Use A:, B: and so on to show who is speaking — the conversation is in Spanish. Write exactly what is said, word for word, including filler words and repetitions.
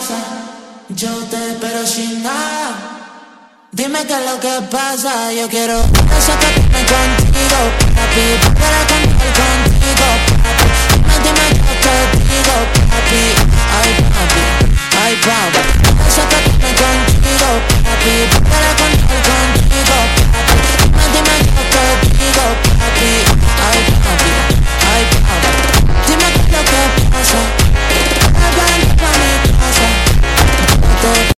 A: casa, yo te espero sin nada. Dime qué es lo que pasa, yo quiero sacarme contigo, papi, para contar contigo, papi. Dime, dime, yo te digo, papi.